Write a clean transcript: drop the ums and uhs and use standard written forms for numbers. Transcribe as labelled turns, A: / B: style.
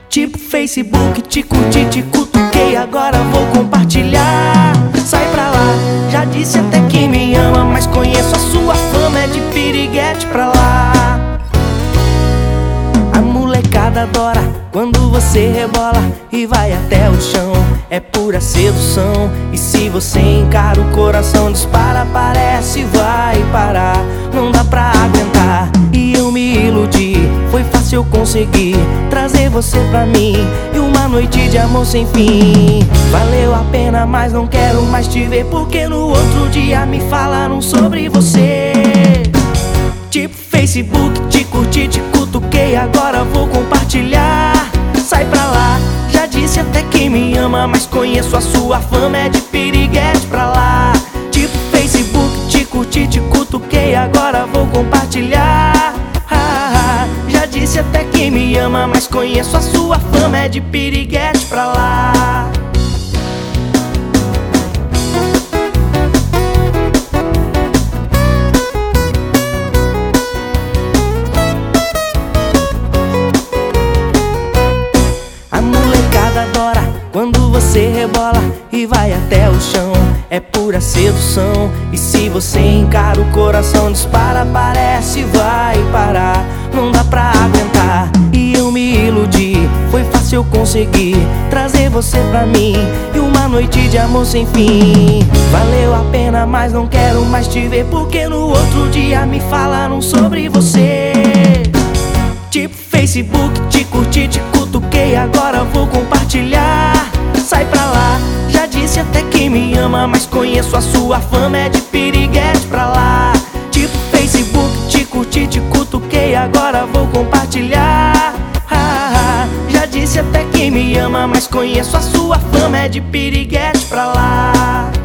A: Tipo Facebook, te curti, te cutuquei, agora vou compartilhar. Sai pra lá, já disse até que me ama, mas conheço a sua fama, é de piriguete pra lá. A molecada adora quando você rebola e vai até o chão, é pura sedução. E se você encara, o coração dispara, parece vai parar, não dá pra aguentar. E eu me iludi, foi fácil eu conseguir trazer você pra mim, e uma noite de amor sem fim. Valeu a pena, mas não quero mais te ver, porque no outro dia me falaram sobre você. Tipo Facebook, te curti, te cutuquei, agora vou compartilhar. Sai pra lá, já disse até que me ama, mas conheço a sua fama, é de piriguete pra lá. Tipo Facebook, te curti, te cutuquei, agora vou compartilhar. Já disse até que me ama, mas conheço a sua fama, é de piriguete pra lá. A molecada adora quando você rebola e vai até o chão, é pura sedução. E se você encara, o coração dispara, parece vai parar, não dá pra aguentar. E eu me iludi, foi fácil eu conseguir trazer você pra mim, e uma noite de amor sem fim. Valeu a pena, mas não quero mais te ver, porque no outro dia me falaram sobre você. Tipo Facebook, te curti, te cutuquei, agora vou compartilhar. Sai pra lá, já disse até que me ama, mas conheço a sua fama, é de piriguete pra lá. Tipo Facebook, te curti, te cutuquei, agora vou compartilhar. Já disse até que me ama, mas conheço a sua fama, é de piriguete pra lá.